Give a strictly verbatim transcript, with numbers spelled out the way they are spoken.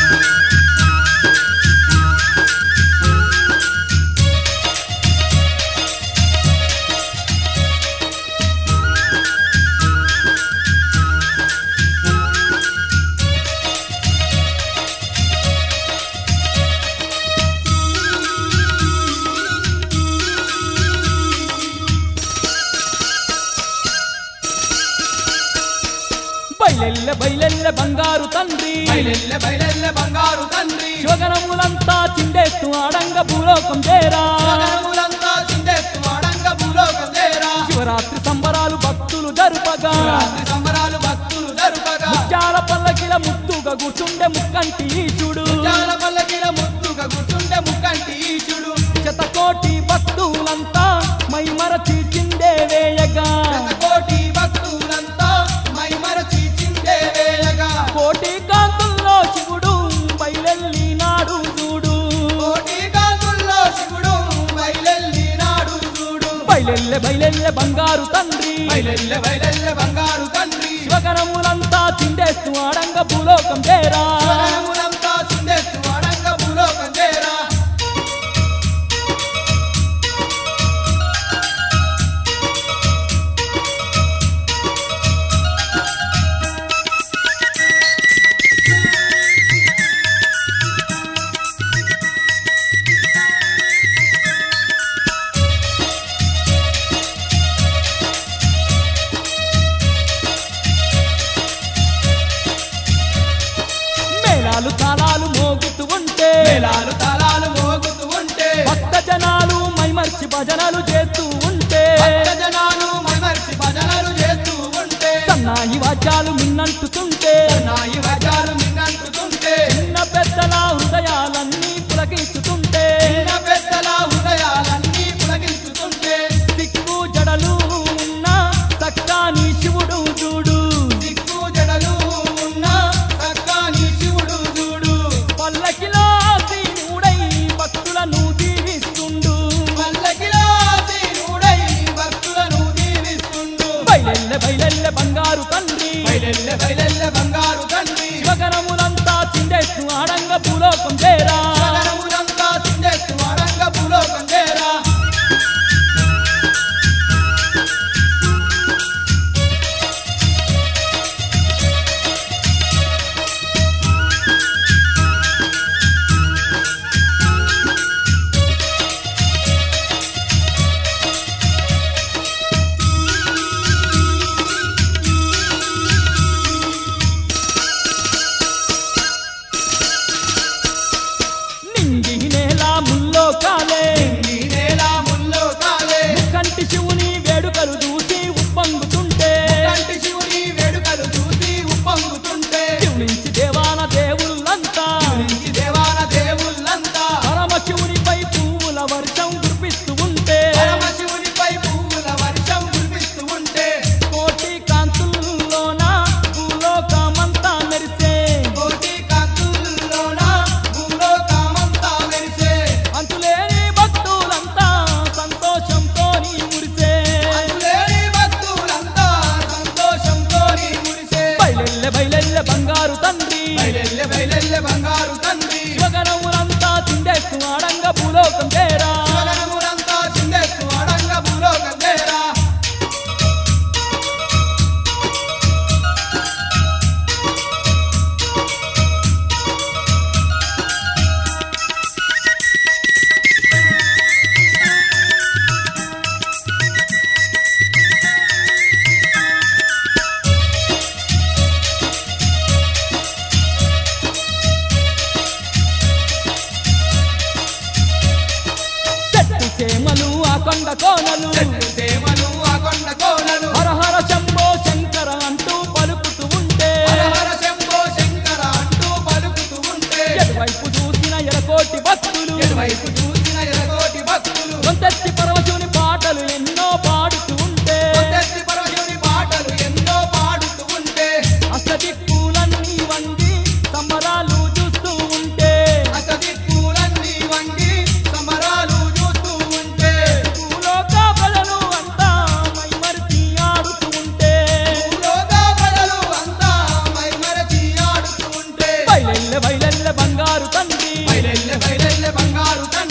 బయలెల్లె బయలెల్లె బంగారు తండ్రి బయలెల్లె బయలెల్లె బంగారు తండ్రి శివగణములంతా చిండేస్తూ ఆడంగ భూలోకం చేరా శివగణములంతా చిండేస్తూ ఆడంగ భూలోకం చేరా శివరాత్రి సంబరాలు భక్తులు జరుపగా శివరాత్రి సంబరాలు భక్తులు జరుపగా ముత్యాల పల్లకిల ముద్దుగా కూర్చుండే ముక్కంటి ఈశుడు ముత్యాల పల్లకిల ముద్దుగా కూర్చుండే ముక్కంటి ఈశుడు శతకోటి భక్తులంతా మైమరచి చిందే వేయగా శతకోటి భక్తులంతా మైమరచి చిందే వేయగా కోటి కాంతుల్లో శివుడు బయలెల్లి నాడు చూడు కోటి కాంతుల్లో శివుడు బయలెల్లి నాడు చూడు బయలెల్లె బయలెల్లె బంగారు తండ్రి బయలెల్లె బయలెల్లె బంగారు తండ్రి శివగణములంతా చిండేస్తూ ఆడంగ భూలోకం చేరా శివగణములంతా చిండేస్తూ ఆడంగ భూలోకం చేరా మేళాలు తాళాలు మోగుతూ ఉంటే మేళాలు తాళాలు మోగుతూ ఉంటే భక్త జనాలు మైమర్చి భజనలు చేస్తూ ఉంటే భక్త జనాలు మైమర్చి భజనలు చేస్తూ ఉంటే సన్నాయి వాద్యాలు మిన్నంటుతుంటే నాయి వజాలు మిన్నంటుతుంటే చిన్న పెద్దల హృదయాలన్నీ పులకిస్తుంటే చిన్న పెద్దల హృదయాలన్నీ పులకించుతుంటే సిక్కు జడలు ఉన్న సక్కాని శివుడు చూడు దిక్కు జడలు ఉన్న చక్కని శివుడు చూడు పల్లకిలో దీనుడై భక్తులను దీవిస్తుండు పల్లకిలో దీనుడై భక్తులను దీవిస్తుండు బయలెల్లె బయలెల్లె బంగారు తండ్రి బయలెల్లె బయలెల్లె బంగారు తండ్రి శివగణములంతా చిండేస్తూ ఆడంగ భూలోకం చేరా శివగణములంతా చిండేస్తూ ఆడంగ భూలోకం చేరా నింగి నేల ముల్లోకాలే ఈ నేల ముల్లోకాలే కంటి శివుని వేడుకలు చూసి ఉప్పొంగుతుంటే కంటి శివుని వేడుకలు చూసి ఉప్పొంగుతుంటే శివునించి దేవాన దేవుళ్ళంతా శివునికి దేవాన దేవుళ్ళంతా పరమ శివునిపై పువ్వుల వర్షం కురిపిస్తూ ఉంటే పరమశివునిపై పువ్వుల వర్షం కురిపిస్తూ ఉంటే కోటి కాంతుల్లోన భూలోకమంతా మెరిసే కోటి కాంతుల్లోన భూలోకమంతా మెరిసే అంతులేని భక్తులంతా సంతోషంతో మురిసే అంతులేని భక్తులంతా సంతోషంతో మురిసే బయలెల్లె బయలెల్లె బంగారు తండ్రి బయలెల్లె బయలెల్లె బంగారు తండ్రి శివగణములంతా చిండేస్తూ ఆడంగ భూలోకం చేరా శివగణములంతా చిండేస్తూ ఆడంగ భూలోకం చేరా బయలెల్లె బంగారు తండ్రి బయలెల్లె బయలెల్లె బంగారు తండ్రి